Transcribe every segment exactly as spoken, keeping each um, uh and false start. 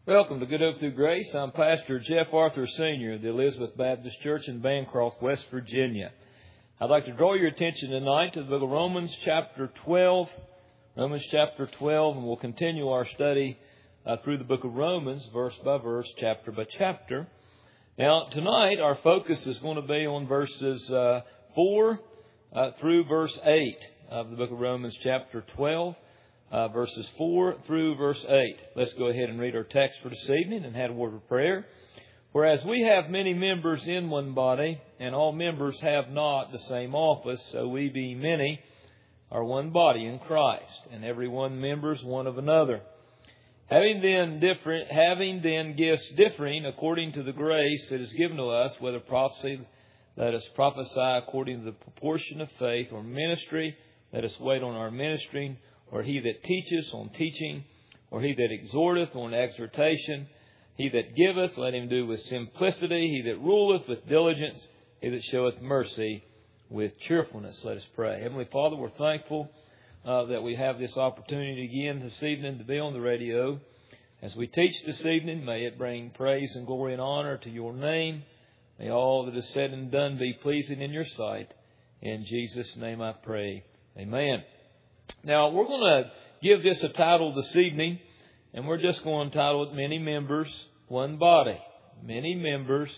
Welcome to Good Hope Through Grace. I'm Pastor Jeff Arthur, Senior of the Elizabeth Baptist Church in Bancroft, West Virginia. I'd like to draw your attention tonight to the book of Romans chapter twelve. Romans chapter twelve, and we'll continue our study uh, through the book of Romans, verse by verse, chapter by chapter. Now, tonight our focus is going to be on verses uh, four uh, through verse eight of the book of Romans chapter twelve. Uh, verses four through verse eight. Let's go ahead and read our text for this evening and have a word of prayer. Whereas we have many members in one body, and all members have not the same office, so we be many are one body in Christ, and every one members one of another. Having then different, having then gifts differing according to the grace that is given to us, whether prophecy, let us prophesy according to the proportion of faith, or ministry, let us wait on our ministering, or he that teacheth on teaching, or he that exhorteth on exhortation, he that giveth, let him do with simplicity, he that ruleth with diligence, he that showeth mercy with cheerfulness. Let us pray. Heavenly Father, we're thankful uh, that we have this opportunity again this evening to be on the radio. As we teach this evening, may it bring praise and glory and honor to your name. May all that is said and done be pleasing in your sight. In Jesus' name I pray. Amen. Now, we're going to give this a title this evening, and we're just going to title it Many Members, One Body. Many Members,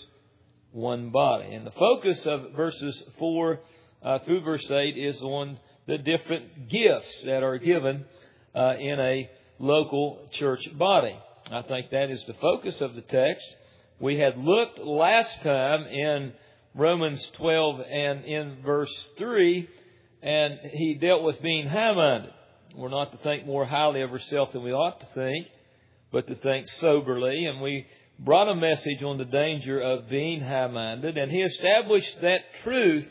One Body. And the focus of verses four uh, through verse eight is on the different gifts that are given uh, in a local church body. I think that is the focus of the text. We had looked last time in Romans twelve and in verse three, and he dealt with being high-minded. We're not to think more highly of ourselves than we ought to think, but to think soberly. And we brought a message on the danger of being high-minded. And he established that truth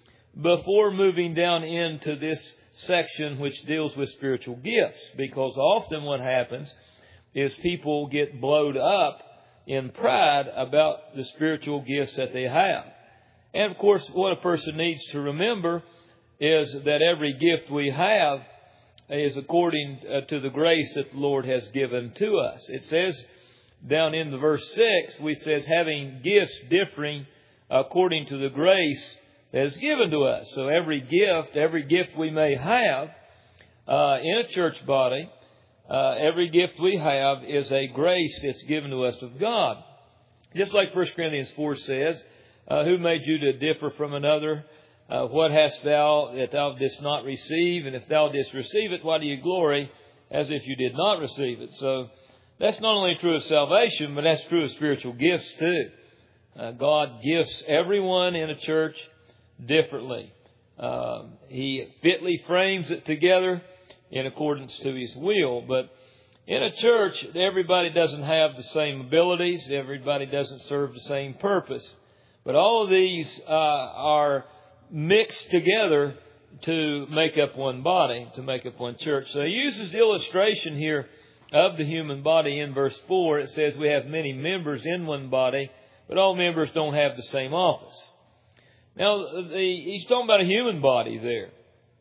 before moving down into this section which deals with spiritual gifts. Because often what happens is people get blowed up in pride about the spiritual gifts that they have. And of course, what a person needs to remember is that every gift we have is according to the grace that the Lord has given to us. It says down in the verse six, we says having gifts differing according to the grace that is given to us. So every gift, every gift we may have uh, in a church body, uh, every gift we have is a grace that's given to us of God. Just like First Corinthians four says, uh, who made you to differ from another? Uh, what hast thou that thou didst not receive? And if thou didst receive it, why do you glory as if you did not receive it? So that's not only true of salvation, but that's true of spiritual gifts too. Uh, God gifts everyone in a church differently. Um, he fitly frames it together in accordance to His will. But in a church, everybody doesn't have the same abilities. Everybody doesn't serve the same purpose. But all of these uh, are mixed together to make up one body, to make up one church. So he uses the illustration here of the human body in verse four. It says we have many members in one body, but all members don't have the same office. Now, the, he's talking about a human body there.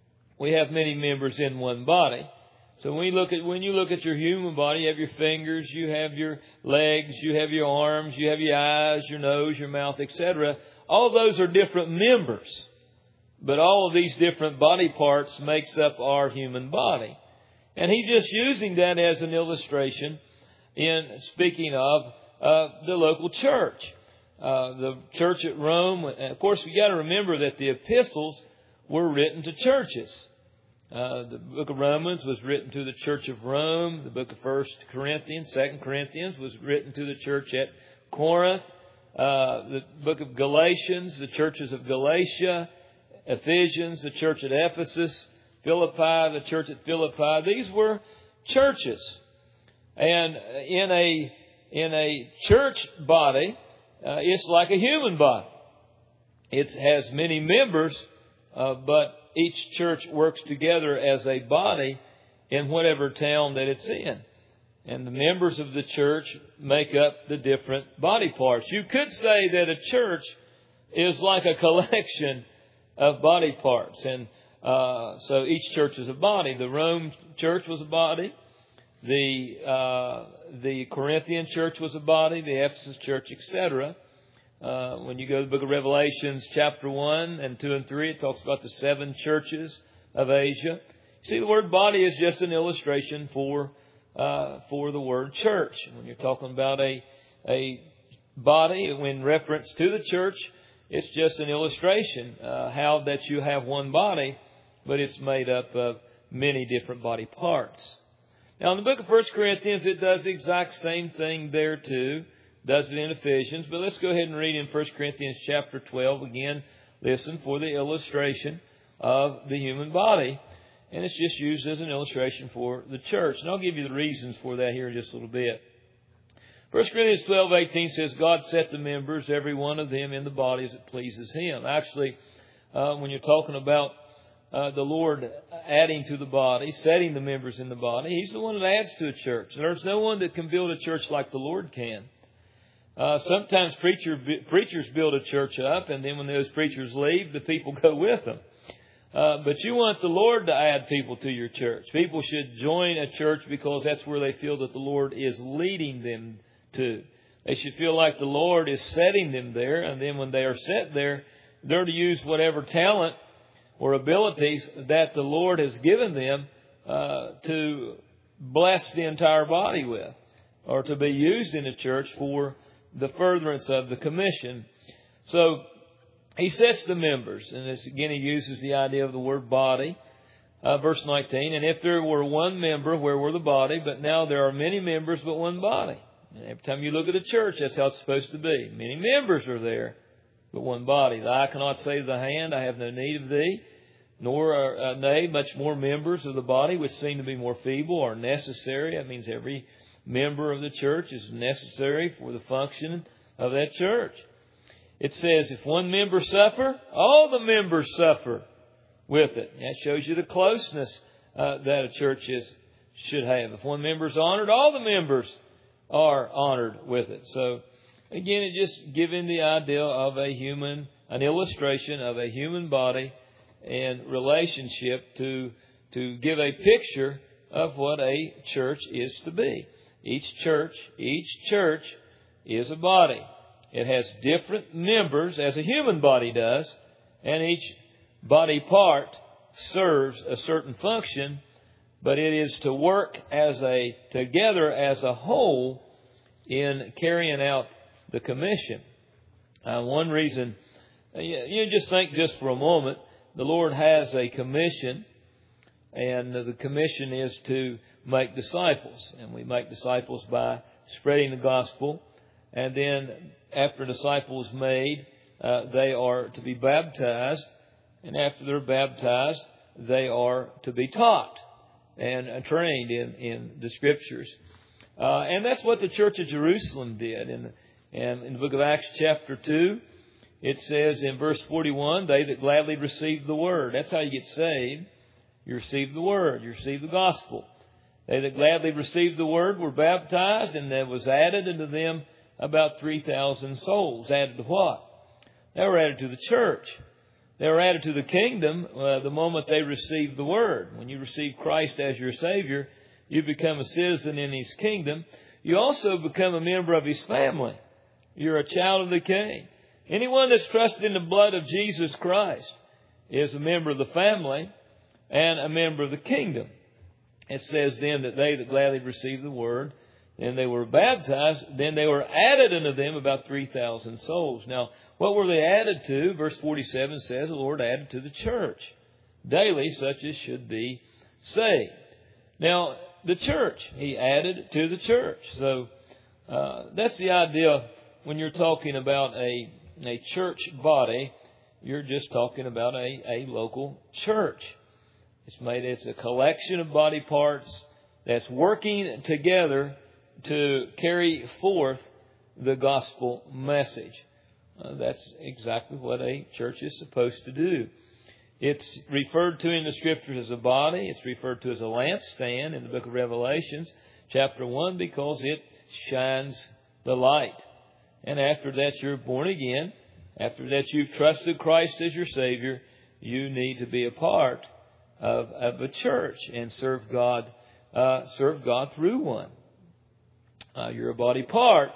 We have many members in one body. So when you look at when you look at your human body, you have your fingers, you have your legs, you have your arms, you have your eyes, your nose, your mouth, et cetera. All of those are different members. But all of these different body parts makes up our human body. And he's just using that as an illustration in speaking of uh, the local church. Uh, the church at Rome, and of course, we got to remember that the epistles were written to churches. Uh, the book of Romans was written to the church of Rome. The book of First Corinthians, Second Corinthians was written to the church at Corinth. Uh, the book of Galatians, the churches of Galatia. Ephesians, the church at Ephesus, Philippi, the church at Philippi. These were churches. And in a in a church body, uh, it's like a human body. It has many members, uh, but each church works together as a body in whatever town that it's in. And the members of the church make up the different body parts. You could say that a church is like a collection of body parts. And uh, so each church is a body. The Rome church was a body. The uh, the Corinthian church was a body, the Ephesus church, et cetera. Uh, when you go to the book of Revelations, chapter one and two and three, it talks about the seven churches of Asia. See, the word body is just an illustration for uh, for the word church. When you're talking about a a body, in reference to the church, it's just an illustration uh, how that you have one body, but it's made up of many different body parts. Now, in the book of First Corinthians, it does the exact same thing there too. Does it in Ephesians. But let's go ahead and read in First Corinthians chapter twelve. Again, listen for the illustration of the human body. And it's just used as an illustration for the church. And I'll give you the reasons for that here in just a little bit. First Corinthians twelve eighteen says, God set the members, every one of them, in the body as it pleases Him. Actually, uh, when you're talking about Uh, the Lord adding to the body, setting the members in the body, He's the one that adds to a church. There's no one that can build a church like the Lord can. Uh, sometimes preacher, preachers build a church up, and then when those preachers leave, the people go with them. Uh, but you want the Lord to add people to your church. People should join a church because that's where they feel that the Lord is leading them to. They should feel like the Lord is setting them there, and then when they are set there, they're to use whatever talent or abilities that the Lord has given them uh, to bless the entire body with, or to be used in the church for the furtherance of the commission. So He sets the members, and this, again, He uses the idea of the word body. Uh, verse nineteen, and if there were one member, where were the body? But now there are many members, but one body. And every time you look at a church, that's how it's supposed to be. Many members are there, but one body. The eye cannot say to the hand, I have no need of thee, nor are uh, nay, much more members of the body, which seem to be more feeble, are necessary. That means every member of the church is necessary for the function of that church. It says, if one member suffer, all the members suffer with it. That shows you the closeness uh, that a church is should have. If one member is honored, all the members are honored with it. So, again, it just giving the idea of a human, an illustration of a human body and relationship to to give a picture of what a church is to be. Each church, each church is a body. It has different members, as a human body does, and each body part serves a certain function, but it is to work as a together as a whole in carrying out the commission. Uh, one reason, you, you just think just for a moment, the Lord has a commission, and the commission is to make disciples. And we make disciples by spreading the gospel. And then after a disciple is made, uh, they are to be baptized. And after they're baptized, they are to be taught and trained in, in the Scriptures. Uh, and that's what the Church of Jerusalem did. And, and in the book of Acts chapter two, it says in verse forty-one, they that gladly received the word. That's how you get saved. You receive the word. You receive the gospel. They that gladly received the word were baptized, and there was added unto them about three thousand souls. Added to what? They were added to the church. They were added to the kingdom uh, the moment they received the word. When you receive Christ as your Savior, you become a citizen in His kingdom. You also become a member of His family. You're a child of the King. Anyone that's trusted in the blood of Jesus Christ is a member of the family and a member of the kingdom. It says then that they that gladly received the word, then they were baptized, then they were added unto them about three thousand souls. Now, what were they added to? Verse forty-seven says the Lord added to the church daily such as should be saved. Now, the church, He added to the church. So uh, that's the idea when you're talking about a, a church body. You're just talking about a, a local church. It's made, it's a collection of body parts that's working together to carry forth the gospel message. Uh, that's exactly what a church is supposed to do. It's referred to in the Scriptures as a body. It's referred to as a lampstand in the book of Revelations, chapter one, because it shines the light. And after that you're born again. After that you've trusted Christ as your Savior. You need to be a part of, of a church and serve God uh, serve God through one. Uh, you're a body part.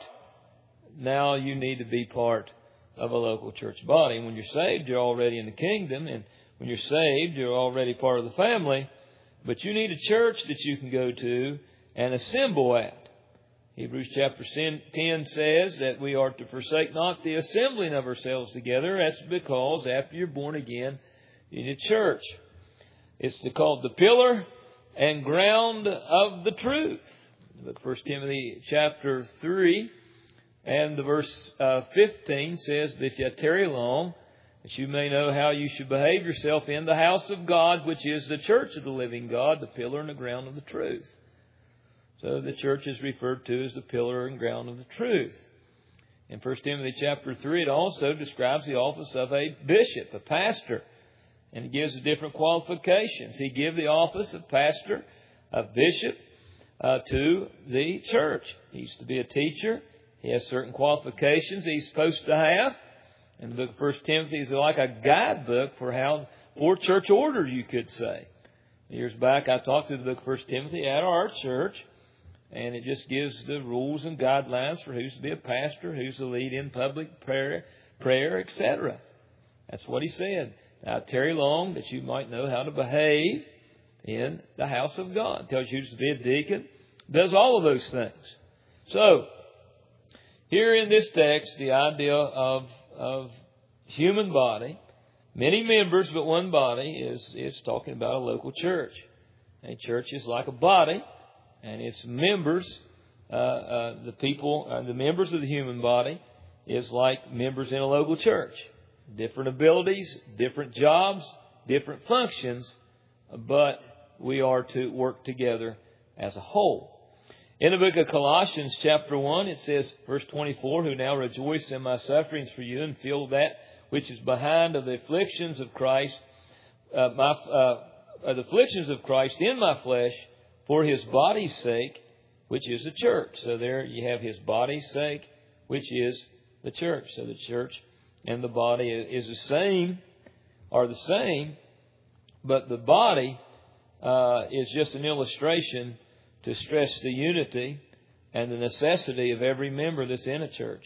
Now you need to be part of a local church body. And when you're saved, you're already in the kingdom. And when you're saved, you're already part of the family. But you need a church that you can go to and assemble at. Hebrews chapter ten says that we are to forsake not the assembling of ourselves together. That's because after you're born again, you need a church. It's called the pillar and ground of the truth. Look, First Timothy chapter three and the verse uh, fifteen says, "But if you tarry long, that you may know how you should behave yourself in the house of God, which is the church of the living God, the pillar and the ground of the truth." So the church is referred to as the pillar and ground of the truth. In First Timothy chapter three, it also describes the office of a bishop, a pastor. And it gives the different qualifications. He gives the office of pastor, of bishop, uh, to the church. He's to be a teacher. He has certain qualifications he's supposed to have. And the book of First Timothy is like a guidebook for how, for church order, you could say. Years back, I talked to the book of First Timothy at our church. And it just gives the rules and guidelines for who's to be a pastor, who's to lead in public prayer, prayer, et cetera. That's what he said. Now, tarry long that you might know how to behave in the house of God. It tells you who's to be a deacon. It does all of those things. So, here in this text, the idea of, of human body, many members but one body, is, is talking about a local church. A church is like a body. And its members, uh, uh, the people, uh, the members of the human body, is like members in a local church. Different abilities, different jobs, different functions, but we are to work together as a whole. In the book of Colossians chapter one, it says, verse twenty-four, "Who now rejoice in my sufferings for you, and feel that which is behind of the afflictions of Christ, uh, my uh, uh, the afflictions of Christ in my flesh, for His body's sake, which is the church." So there you have His body's sake, which is the church. So the church and the body is the same, are the same, but the body uh, is just an illustration to stress the unity and the necessity of every member that's in a church.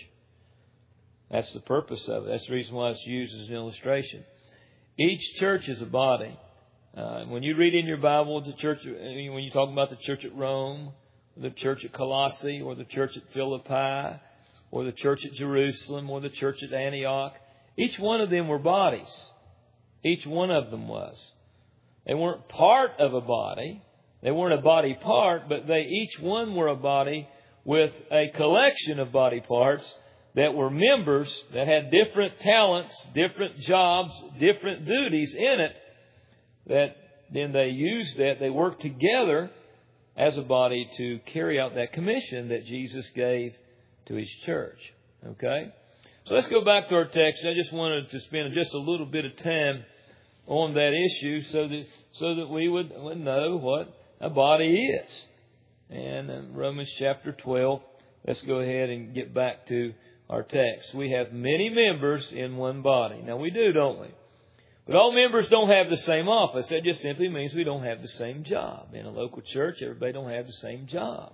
That's the purpose of it. That's the reason why it's used as an illustration. Each church is a body. Uh, when you read in your Bible the church, when you talk about the church at Rome, the church at Colossae, or the church at Philippi, or the church at Jerusalem, or the church at Antioch, each one of them were bodies. Each one of them was. They weren't part of a body. They weren't a body part, but they each one were a body with a collection of body parts that were members that had different talents, different jobs, different duties in it. That then they used that, they worked together as a body to carry out that commission that Jesus gave to His church. Okay? So let's go back to our text. I just wanted to spend just a little bit of time on that issue so that so that we would, would know what a body is. And in Romans chapter twelve, let's go ahead and get back to our text. We have many members in one body. Now we do, don't we? But all members don't have the same office. That just simply means we don't have the same job. In a local church, everybody don't have the same job.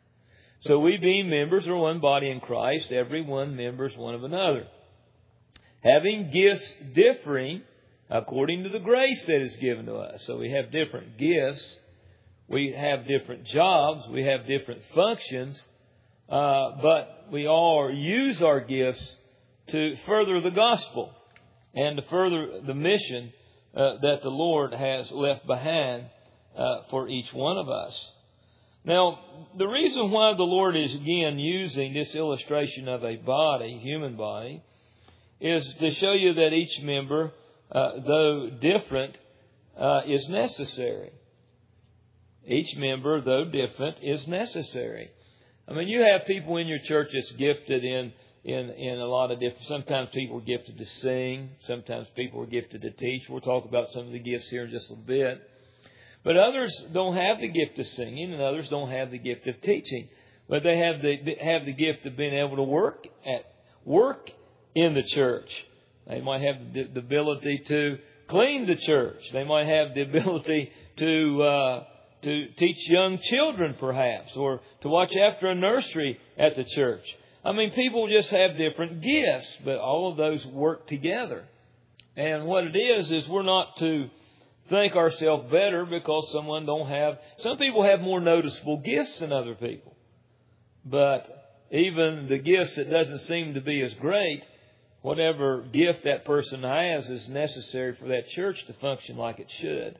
So we being members are one body in Christ. Every one members one of another. Having gifts differing according to the grace that is given to us. So we have different gifts. We have different jobs. We have different functions. Uh, but we all use our gifts to further the gospel and to further the mission uh, that the Lord has left behind uh, for each one of us. Now, the reason why the Lord is again using this illustration of a body, human body, is to show you that each member, uh, though different, uh, is necessary. Each member, though different, is necessary. I mean, you have people in your church that's gifted in In, in a lot of different, sometimes people are gifted to sing. Sometimes people are gifted to teach. We'll talk about some of the gifts here in just a bit. But others don't have the gift of singing, and others don't have the gift of teaching. But they have the have the gift of being able to work at work in the church. They might have the, the ability to clean the church. They might have the ability to uh, to teach young children perhaps, or to watch after a nursery at the church. I mean, people just have different gifts, but all of those work together. And what it is, is we're not to think ourselves better because someone don't have... Some people have more noticeable gifts than other people. But even the gifts that doesn't seem to be as great, whatever gift that person has is necessary for that church to function like it should.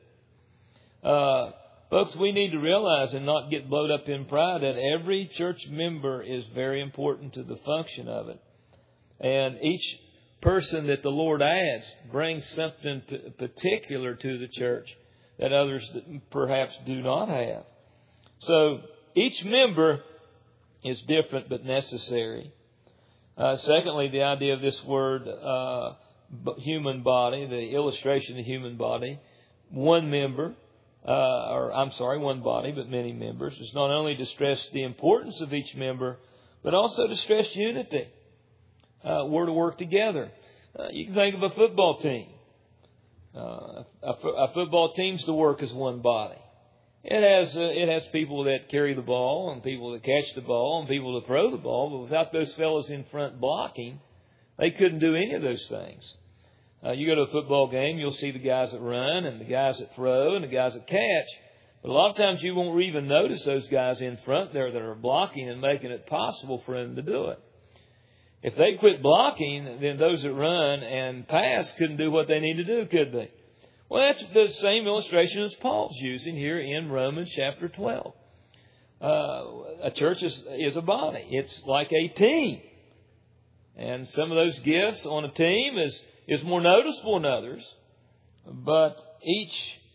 Uh, folks, we need to realize and not get blown up in pride that every church member is very important to the function of it. And each person that the Lord adds brings something particular to the church that others perhaps do not have. So each member is different but necessary. Uh, secondly, the idea of this word uh, human body, the illustration of the human body, one member, uh, or I'm sorry, one body, but many members, is not only to stress the importance of each member, but also to stress unity. Uh, we're to work together. Uh, you can think of a football team. Uh, a, a football team's to work as one body. It has uh, it has people that carry the ball and people that catch the ball and people that throw the ball. But without those fellows in front blocking, they couldn't do any of those things. Uh, you go to a football game, you'll see the guys that run and the guys that throw and the guys that catch. But a lot of times you won't even notice those guys in front there that are blocking and making it possible for them to do it. If they quit blocking, then those that run and pass couldn't do what they need to do, could they? Well, that's the same illustration as Paul's using here in Romans chapter twelve. Uh, a church is, is a body. It's like a team. And some of those gifts on a team is, is more noticeable than others. But each,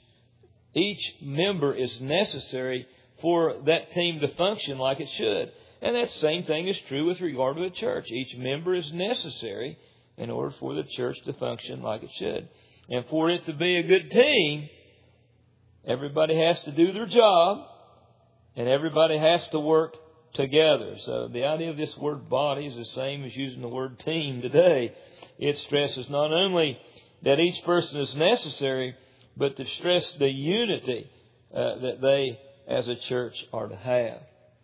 each member is necessary for that team to function like it should. And that same thing is true with regard to the church. Each member is necessary in order for the church to function like it should. And for it to be a good team, everybody has to do their job and everybody has to work together. So the idea of this word body is the same as using the word team today. It stresses not only that each person is necessary, but to stress the unity uh, that they as a church are to have.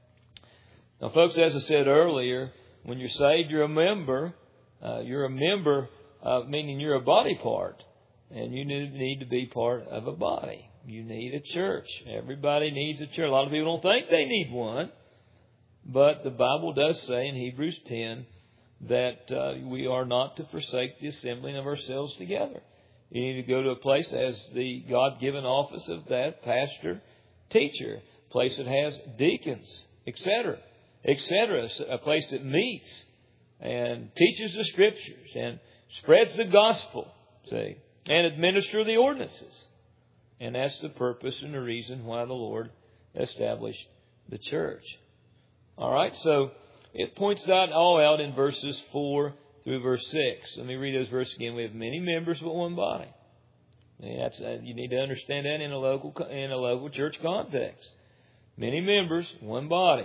Now, folks, as I said earlier, when you're saved, you're a member. Uh, you're a member, uh, meaning you're a body part. And you need to be part of a body. You need a church. Everybody needs a church. A lot of people don't think they need one. But the Bible does say in Hebrews ten that uh, we are not to forsake the assembling of ourselves together. You need to go to a place as the God-given office of that pastor, teacher, a place that has deacons, et cetera, et cetera, a place that meets and teaches the Scriptures and spreads the gospel, see, and administer the ordinances. And that's the purpose and the reason why the Lord established the church. All right, so it points that all out in verses four through verse six. Let me read those verses again. We have many members but one body. And that's, uh, you need to understand that in a local in a local church context. Many members, one body.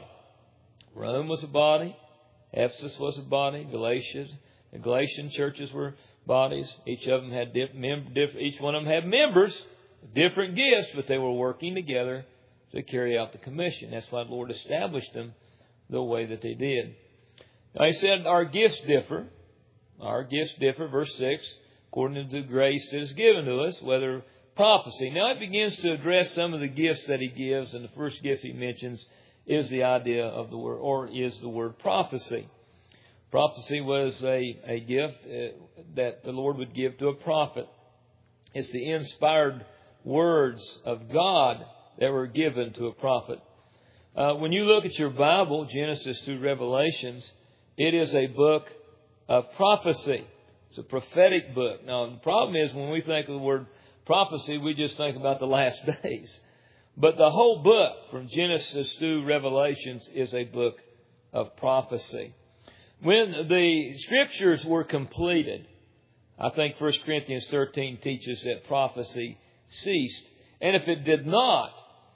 Rome was a body. Ephesus was a body. Galatia, the Galatian churches were bodies. Each of them had diff, mem, diff, each one of them had members, different gifts, but they were working together to carry out the commission. That's why the Lord established them the way that they did. Now, He said our gifts differ. Our gifts differ, verse six, according to the grace that is given to us, whether prophecy. Now, it begins to address some of the gifts that He gives, and the first gift He mentions is the idea of the word, or is the word prophecy. Prophecy was a, a gift that the Lord would give to a prophet. It's the inspired words of God that were given to a prophet. Uh, when you look at your Bible, Genesis through Revelations, it is a book of prophecy. It's a prophetic book. Now, the problem is when we think of the word prophecy, we just think about the last days. But the whole book, from Genesis through Revelations, is a book of prophecy. When the Scriptures were completed, I think First Corinthians thirteen teaches that prophecy ceased. And if it did not,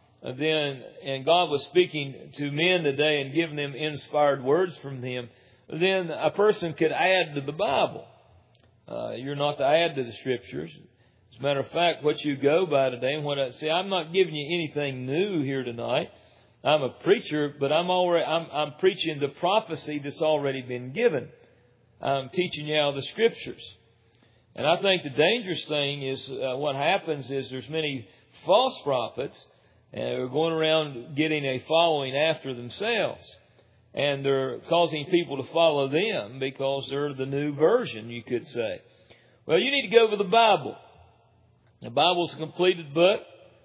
then, and God was speaking to men today and giving them inspired words from Him, then a person could add to the Bible. Uh, you're not to add to the Scriptures. As a matter of fact, what you go by today and what I see, I'm not giving you anything new here tonight. I'm a preacher, but I'm already I'm, I'm preaching the prophecy that's already been given. I'm teaching you out of the Scriptures. And I think the dangerous thing is uh, what happens is there's many false prophets and they're going around getting a following after themselves. And they're causing people to follow them because they're the new version, you could say. Well, you need to go over the Bible. The Bible's a completed book.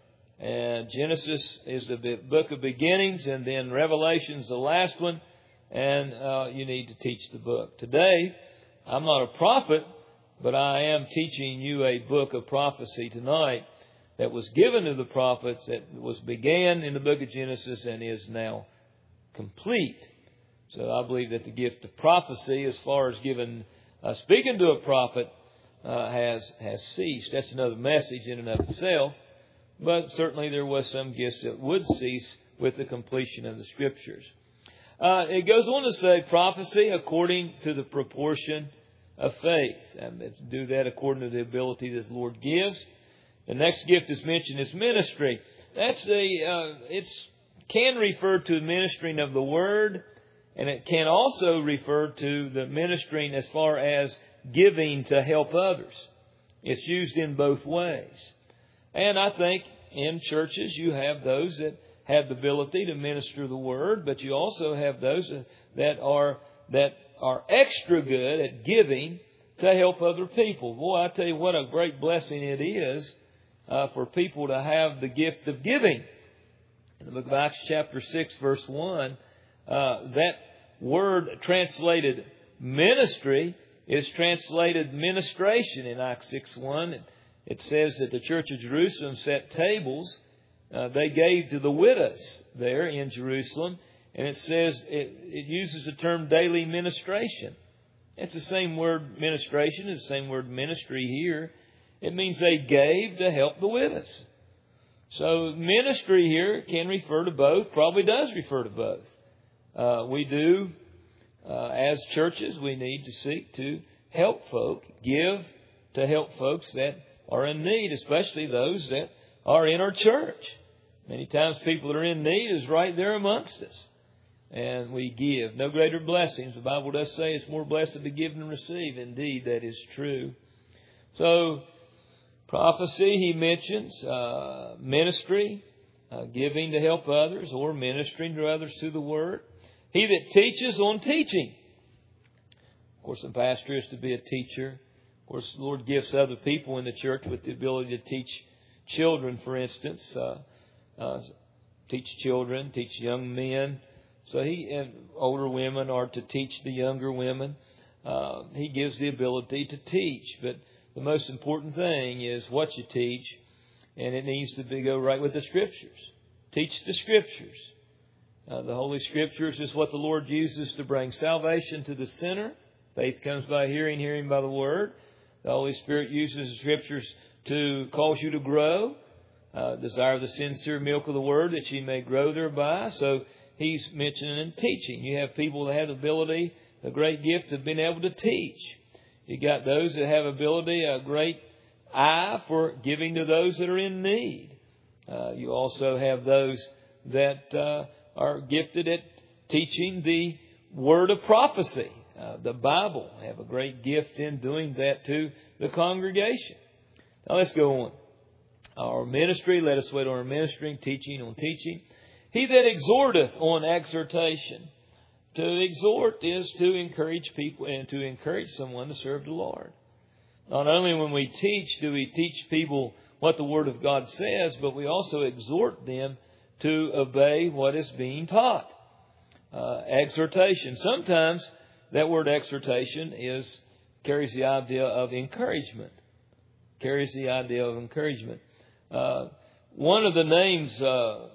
And Genesis is the book of beginnings, and then Revelation's the last one. And uh, you need to teach the book. Today, I'm not a prophet, but I am teaching you a book of prophecy tonight that was given to the prophets, that was began in the book of Genesis and is now complete. So I believe that the gift of prophecy, as far as given uh, speaking to a prophet, uh, has has ceased. That's another message in and of itself. But certainly there was some gifts that would cease with the completion of the Scriptures. Uh, it goes on to say prophecy according to the proportion of faith. And to do that according to the ability that the Lord gives. The next gift is mentioned is ministry. That's a uh, it's can refer to the ministering of the Word, and it can also refer to the ministering as far as giving to help others. It's used in both ways. And I think in churches you have those that have the ability to minister the Word, but you also have those that are that are extra good at giving to help other people. Boy, I tell you what a great blessing it is uh, for people to have the gift of giving. In the book of Acts chapter six, verse one, uh, that word translated ministry is translated ministration in Acts six one. It says that the church of Jerusalem set tables. Uh, they gave to the widows there in Jerusalem. And it says it, it uses the term daily ministration. It's the same word ministration. It's the same word ministry here. It means they gave to help the widows. So ministry here can refer to both. Probably does refer to both. Uh, we do, uh, as churches, we need to seek to help folk, give to help folks that are in need, especially those that are in our church. Many times people that are in need is right there amongst us. And we give. No greater blessings. The Bible does say it's more blessed to give than receive. Indeed, that is true. So, prophecy, he mentions, uh, ministry, uh, giving to help others, or ministering to others through the Word. He that teaches on teaching. Of course, the pastor is to be a teacher. Of course, the Lord gives other people in the church with the ability to teach children, for instance. Uh, uh, teach children, teach young men. So he and older women are to teach the younger women. Uh, he gives the ability to teach. But the most important thing is what you teach. And it needs to be, go right with the Scriptures. Teach the Scriptures. Uh, the Holy Scriptures is what the Lord uses to bring salvation to the sinner. Faith comes by hearing, hearing by the Word. The Holy Spirit uses the Scriptures to cause you to grow. Uh, desire the sincere milk of the Word that you may grow thereby. So he's mentioning and teaching. You have people that have the ability, a great gift of being able to teach. You got those that have ability, a great eye for giving to those that are in need. Uh, you also have those that uh, are gifted at teaching the word of prophecy. Uh, the Bible have a great gift in doing that to the congregation. Now let's go on. Our ministry, let us wait on our ministry, teaching on teaching. He that exhorteth on exhortation. To exhort is to encourage people and to encourage someone to serve the Lord. Not only when we teach do we teach people what the Word of God says, but we also exhort them to obey what is being taught. Uh, exhortation. Sometimes that word exhortation is carries the idea of encouragement. Carries the idea of encouragement. Uh, one of the names uh, uh,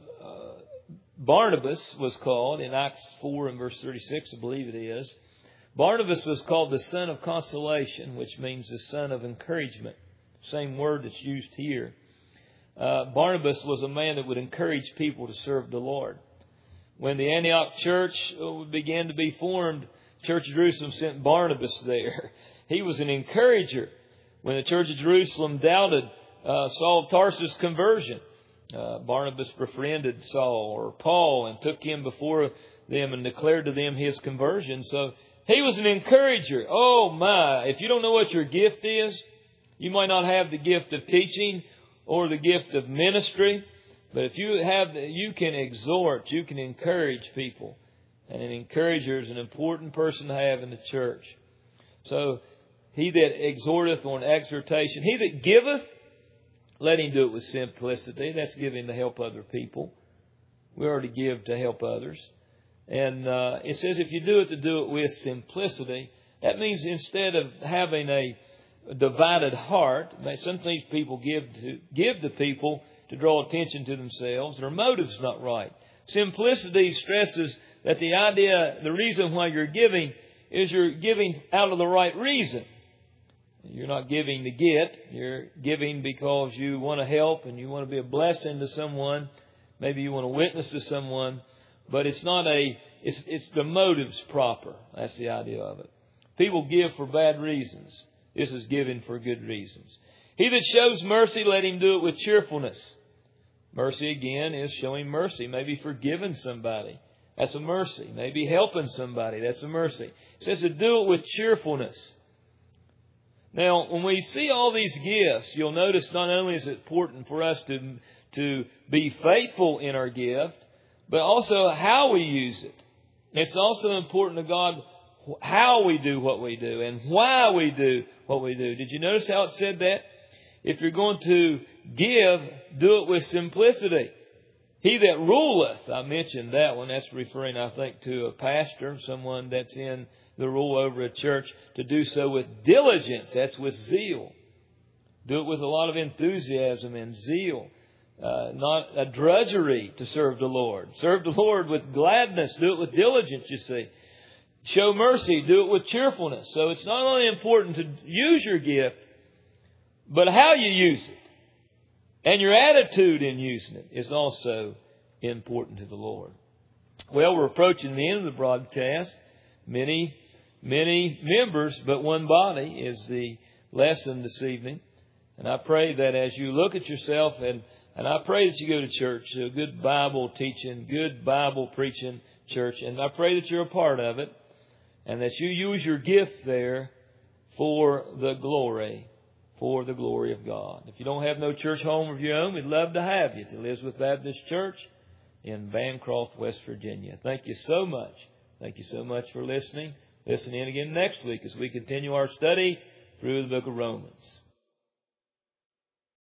Barnabas was called in Acts four and verse thirty-six, I believe it is. Barnabas was called the son of consolation, which means the son of encouragement. Same word that's used here. Uh, Barnabas was a man that would encourage people to serve the Lord. When the Antioch church began to be formed, Church of Jerusalem sent Barnabas there. He was an encourager. When the Church of Jerusalem doubted uh, Saul of Tarsus' conversion. Uh, Barnabas befriended Saul or Paul and took him before them and declared to them his conversion. So he was an encourager. Oh my, if you don't know what your gift is, you might not have the gift of teaching or the gift of ministry, but if you have, you can exhort, you can encourage people. And an encourager is an important person to have in the church. So he that exhorteth on exhortation, he that giveth, let him do it with simplicity. That's giving to help other people. We already give to help others. And uh, it says if you do it, to do it with simplicity. That means instead of having a divided heart, some things people give to give to people to draw attention to themselves, their motive's not right. Simplicity stresses that the idea, the reason why you're giving is you're giving out of the right reason. You're not giving to get. You're giving because you want to help and you want to be a blessing to someone. Maybe you want to witness to someone. But it's not a, it's, it's the motive's proper. That's the idea of it. People give for bad reasons. This is giving for good reasons. He that shows mercy, let him do it with cheerfulness. Mercy, again, is showing mercy. Maybe forgiving somebody. That's a mercy. Maybe helping somebody. That's a mercy. It says to do it with cheerfulness. Now, when we see all these gifts, you'll notice not only is it important for us to, to be faithful in our gift, but also how we use it. It's also important to God how we do what we do and why we do what we do. Did you notice how it said that? If you're going to give, do it with simplicity. He that ruleth, I mentioned that one. That's referring, I think, to a pastor, someone that's in the rule over a church, to do so with diligence. That's with zeal. Do it with a lot of enthusiasm and zeal. Uh, not a drudgery to serve the Lord. Serve the Lord with gladness. Do it with diligence, you see. Show mercy. Do it with cheerfulness. So it's not only important to use your gift, but how you use it. And your attitude in using it is also important to the Lord. Well, we're approaching the end of the broadcast. Many, many members, but one body is the lesson this evening. And I pray that as you look at yourself, and, and I pray that you go to church, a good Bible teaching, good Bible preaching church. And I pray that you're a part of it and that you use your gift there for the glory For the glory of God. If you don't have no church home of your own, we'd love to have you to Elizabeth Baptist Church in Bancroft, West Virginia. Thank you so much. Thank you so much for listening. Listen in again next week as we continue our study through the book of Romans.